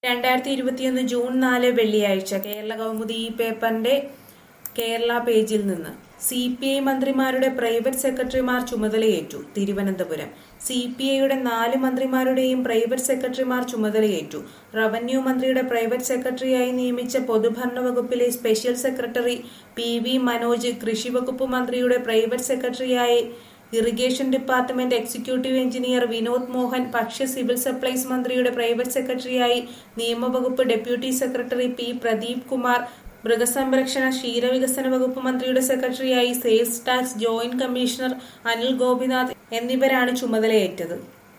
2021 June 4 വെള്ളിയാഴ്ച കേരള കൗമുദി ഈ പേപ്പറിന്റെ കേരള പേജിൽ നിന്ന് CPI മന്ത്രിമാരുടെ പ്രൈവറ്റ് സെക്രട്ടറിമാർ ചുമതലയേറ്റു. തിരുവനന്തപുരം CPIയുടെ 4 മന്ത്രിമാരുടെയും പ്രൈവറ്റ് സെക്രട്ടറിമാർ ചുമതലയേറ്റു. റവന്യൂ മന്ത്രിയുടെ പ്രൈവറ്റ് സെക്രട്ടറിയായി നിയമിച്ച പൊതുഭരണ വകുപ്പിലെ സ്പെഷ്യൽ സെക്രട്ടറി PV മനോജ്, കൃഷിവകുപ്പ് മന്ത്രിയുടെ പ്രൈവറ്റ് സെക്രട്ടറിയായി irrigation department executive engineer Vinod Mohan, ഭക്ഷ്യ സിവിൽ സപ്ലൈസ് മന്ത്രിയുടെ പ്രൈവറ്റ് സെക്രട്ടറിയായി നിയമവകുപ്പ് deputy secretary P Pradeep Kumar, മൃഗസംരക്ഷണ ക്ഷീരവികസന വകുപ്പ് മന്ത്രിയുടെ സെക്രട്ടറിയായി sales tax joint commissioner Anil Gopinath എന്നിവരാണ് ചുമതലയേറ്റത്.